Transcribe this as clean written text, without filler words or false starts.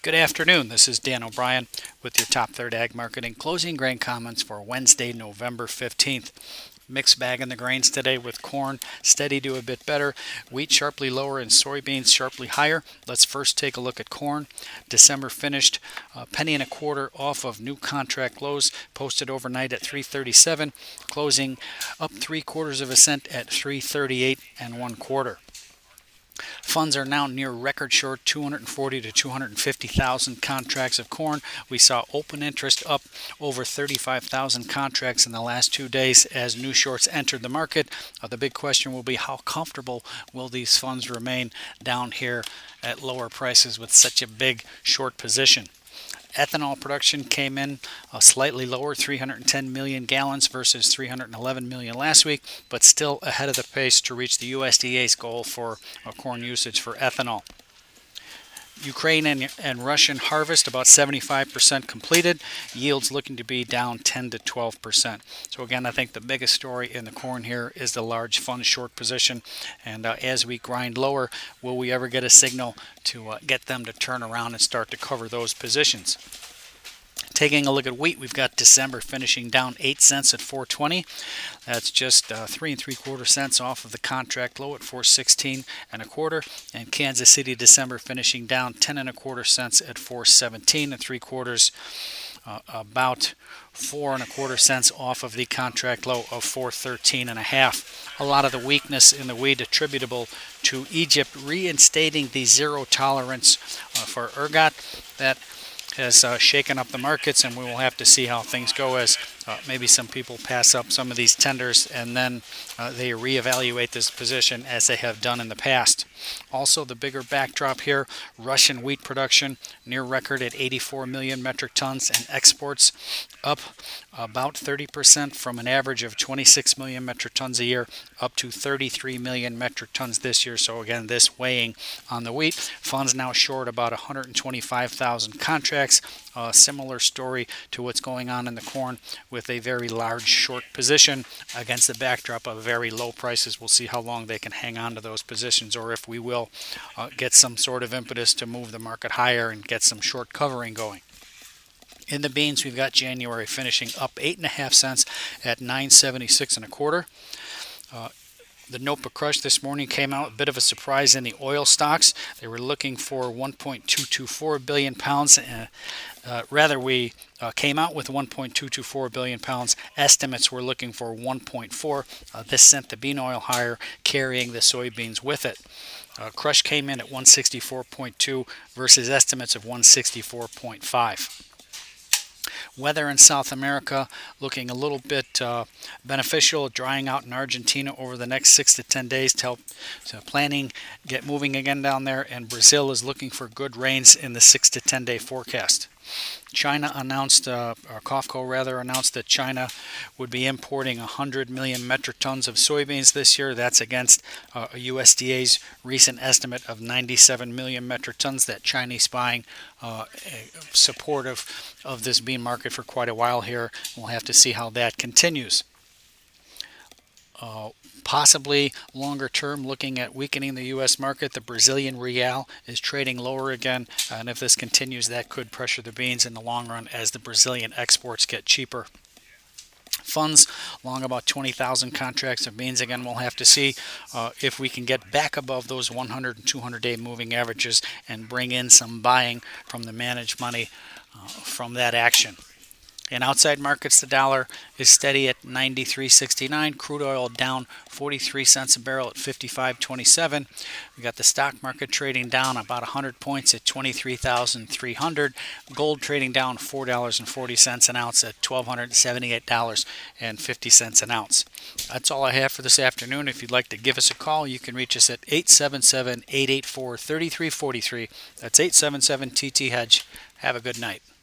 Good afternoon. This is Dan O'Brien with your Top Third Ag Marketing closing grain comments for Wednesday, November 15th. Mixed bag in the grains today with corn steady to a bit better, wheat sharply lower, and soybeans sharply higher. Let's first take a look at corn. December finished a penny and a quarter off of new contract lows posted overnight at 337, closing up 3/4 of a cent at 338 and 1/4. Funds are now near record short 240 to 250,000 contracts of corn. We saw open interest up over 35,000 contracts in the last 2 days as new shorts entered the market. The big question will be how comfortable will these funds remain down here at lower prices with such a big short position. Ethanol production came in slightly lower, 310 million gallons versus 311 million last week, but still ahead of the pace to reach the USDA's goal for corn usage for ethanol. Ukraine and Russian harvest about 75% completed. Yields looking to be down 10 to 12%. So again, I think the biggest story in the corn here is the large fund short position. And as we grind lower, will we ever get a signal to get them to turn around and start to cover those positions? Taking a look at wheat, we've got December finishing down 8 cents at 420. That's just 3 3/4 cents off of the contract low at 416 and a quarter. And Kansas City December finishing down 10 1/4 cents at 417 and 3/4, about 4 1/4 cents off of the contract low of 413 and a half. A lot of the weakness in the wheat attributable to Egypt reinstating the zero tolerance for ergot. That has shaken up the markets, and we will have to see how things go as maybe some people pass up some of these tenders and then they reevaluate this position as they have done in the past. Also, the bigger backdrop here, Russian wheat production near record at 84 million metric tons and exports up about 30% from an average of 26 million metric tons a year up to 33 million metric tons this year. So again, this weighing on the wheat. Funds now short about 125,000 contracts. Similar story to what's going on in the corn with a very large short position against the backdrop of very low prices. We'll see how long they can hang on to those positions, or if we will get some sort of impetus to move the market higher and get some short covering going. In the beans, we've got January finishing up 8.5 cents at 976 and a quarter. The NOPA crush this morning came out a bit of a surprise in the oil stocks. They were looking for 1.224 billion pounds. We came out with 1.224 billion pounds. Estimates were looking for 1.4. This sent the bean oil higher, carrying the soybeans with it. Crush came in at 164.2 versus estimates of 164.5. Weather in South America looking a little bit beneficial, drying out in Argentina over the next 6 to 10 days to help planning get moving again down there, and Brazil is looking for good rains in the 6 to 10 day forecast. China announced, or COFCO rather, announced that China would be importing 100 million metric tons of soybeans this year. That's against USDA's recent estimate of 97 million metric tons. That Chinese buying supportive of this bean market for quite a while here. We'll have to see how that continues. Possibly longer term, looking at weakening the U.S. market, the Brazilian real is trading lower again, and if this continues, that could pressure the beans in the long run as the Brazilian exports get cheaper. Funds long about 20,000 contracts of beans. Again, we'll have to see if we can get back above those 100 and 200-day moving averages and bring in some buying from the managed money from that action. In outside markets, the dollar is steady at 93.69. Crude oil down 43 cents a barrel at 55.27. We got the stock market trading down about 100 points at 23,300. Gold trading down $4.40 an ounce at $1,278.50 an ounce. That's all I have for this afternoon. If you'd like to give us a call, you can reach us at 877-884-3343. That's 877-TT-HEDGE. Have a good night.